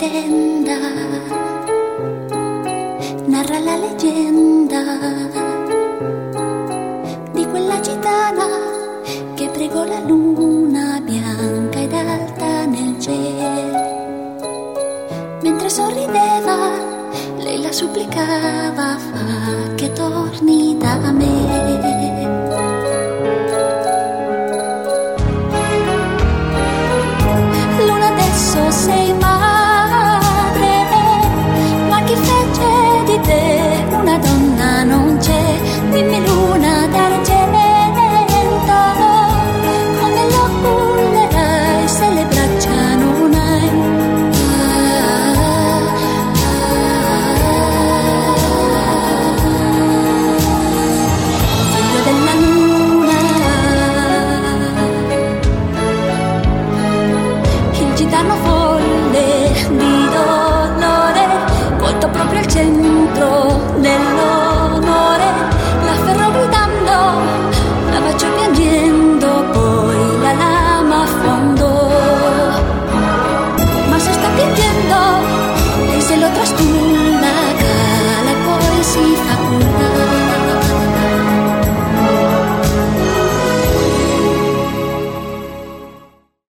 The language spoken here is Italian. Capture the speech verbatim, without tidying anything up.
leggenda, narra la leggenda di quella gitana che pregò la luna bianca ed alta nel cielo. Mentre sorrideva, lei la supplicava: fa che torni da me. Luna, adesso sei madre, ma chi fece di te una donna non c'è. Dimmi, luna d'argento, come lo cullerai se le braccia non hai? Figlio della luna, il gitano folle di dolore, colto proprio al centro del